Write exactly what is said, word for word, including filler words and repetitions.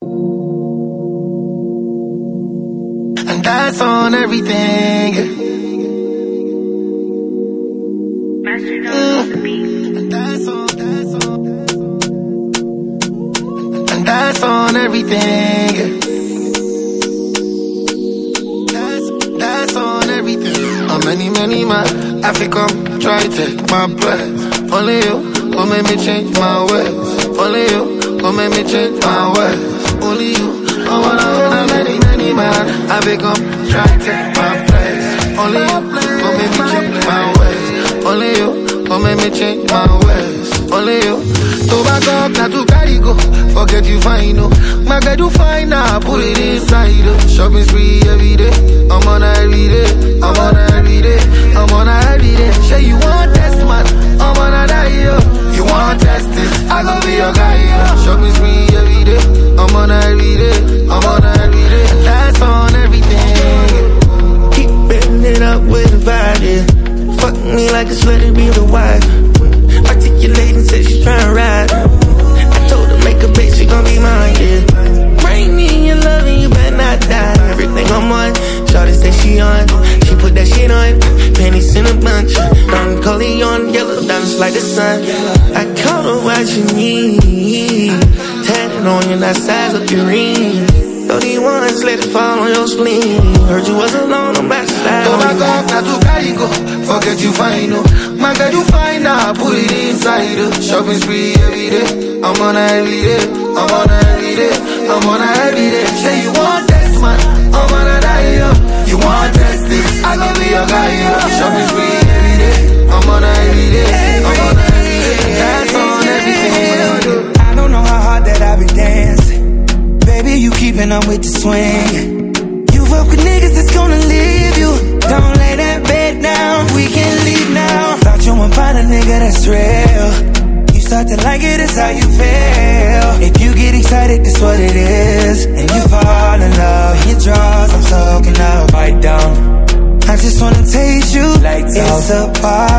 And that's on everything. Mm. And that's on, that's on. And that's on everything. That's, that's on everything. How many, many man I fi come try to take my breath. Only you gon' make me change my ways. Only you gon' make me change my ways. Only you. I wanna hold many, many man I fi come try to take my place. Only you gon' make me change my ways. Only you gon' make me change my ways. Only you. To back up, not to carry go. Forget you fine, no. My girl do fine now, put it inside. Oh. Shopping spree every day. I'm on her every day. I'm on her every day. I'm on her every day. Say you want test, man. I'm on her die, yo. You want test this? I gon' be your guy, yo. Shopping spree every day. I'm on her every day. I'm on her every day. That's on everything. Keep betting it up with a vibe, yeah. Fuck me like a slut and be the wife. Articulating, said she tryna ride. I told her make a bitch, she gon' be mine, yeah. Bring me in your love and you better not die. Everything I'm on, shawty say she on. She put that shit on, panties in a bunch. Don Corleone, yellow diamonds like the sun. I caught her what you need. Tatted on you, not size up your ring. thirty ones, let it fall on your spleen. Heard you was alone, I'm back to slide. Oh my God, not to carry go. Forget you fine, no. My girl, you fine now, put it inside. Oh. Shopping spree every day. I'm on her every day. I'm on her every day. I'm on her every day. Say you want test, man. I'm on her die, yo. You want test this? I gon' be your guy, yo. Shopping spree every day. I'm on her every day. I'm on her every day. That's on everything. I don't know how hard that I be dancing. Baby, you keeping up with the swing. You fuck with niggas that's gonna leave you. Don't lay that bed down, we can leave now. Thought you would find a nigga that's real. You start to like it, it's how you feel. If you get excited, that's what it is. And you fall in love, your draws, I'm soaking up. Bite down, I just wanna taste you like it's a party.